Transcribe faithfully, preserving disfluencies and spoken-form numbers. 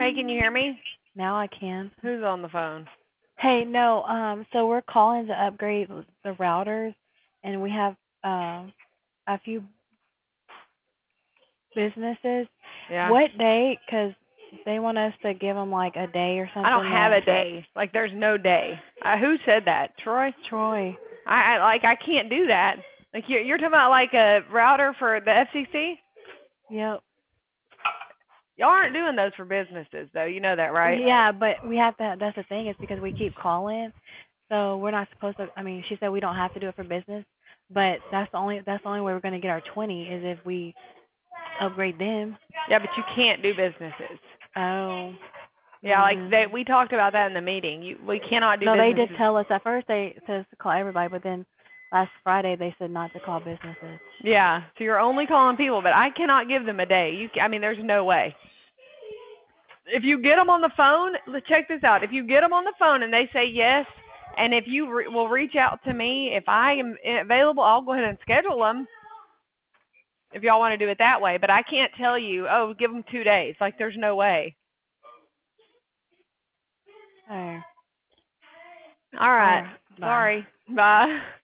Hey, can you hear me? Now I can. Who's on the phone? Hey, no, um, so we're calling to upgrade the routers, and we have um a few businesses. Yeah. What day? Because they want us to give them like a day or I don't something. have That a day. Like, there's no day. Uh, who said that? Troy? Troy. I, I like I can't do that. Like you're you're talking about like a router for the F C C? Yep. Y'all aren't doing those for businesses though. You know that, right? Yeah, but we have to. That's the thing. Is because we keep calling, so we're not supposed to. I mean, she said we don't have to do it for business, but that's the only. That's the only way we're gonna get our twenty is if we upgrade them. Yeah, but you can't do businesses. Oh. Yeah, like Mhm. they we talked about that in the meeting. You we cannot do No, they did businesses. tell us at first. They said us to call everybody, but then last Friday they said not to call businesses. Yeah, so you're only calling people, but I cannot give them a day. You I mean, there's no way. If you get them on the phone, let's check this out. If you get them on the phone and they say yes, and if you re- will reach out to me, if I am available, I'll go ahead and schedule them. If y'all want to do it that way, but I can't tell you, oh, give them two days. Like there's no way. All right. All All right. right. Bye. Sorry. Bye.